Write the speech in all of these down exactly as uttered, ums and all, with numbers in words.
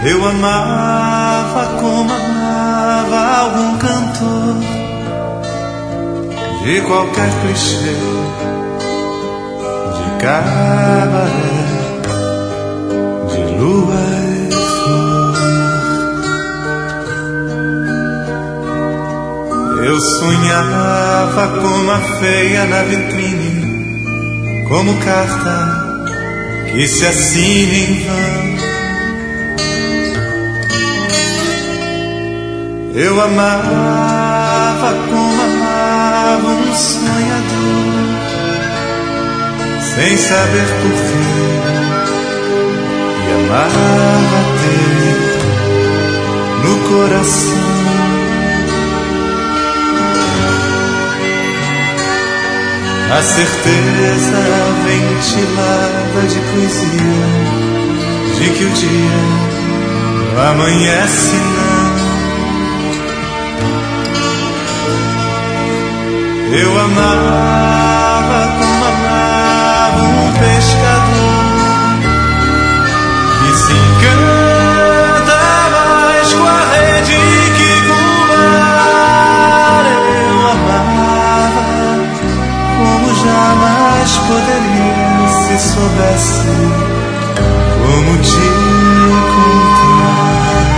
Eu amava como amava algum cantor de qualquer clichê, de cabaré, de lua e flor. Eu sonhava como a feia na vitrine, como carta que se assina em vão. Eu amava como amava um sonhador, sem saber porquê, e amava ter no coração a certeza ventilada de poesia de que o dia amanhece não. Eu amava como amava um pescador que se encanta mais com a rede que com o mar. Eu amava como jamais poderia se soubesse como te encontrar.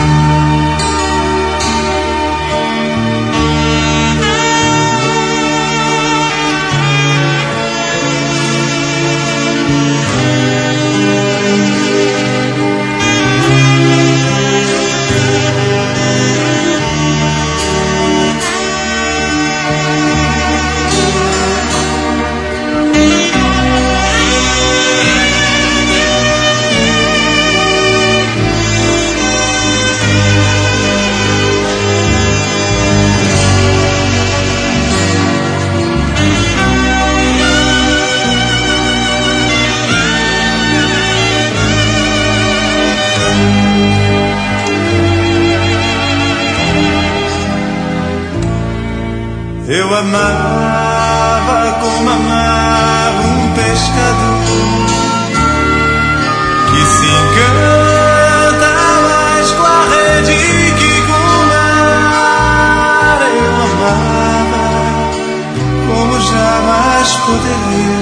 Eu amava como amava um pescador que se encanta mais com a rede que com o mar. Eu amava como jamais poderia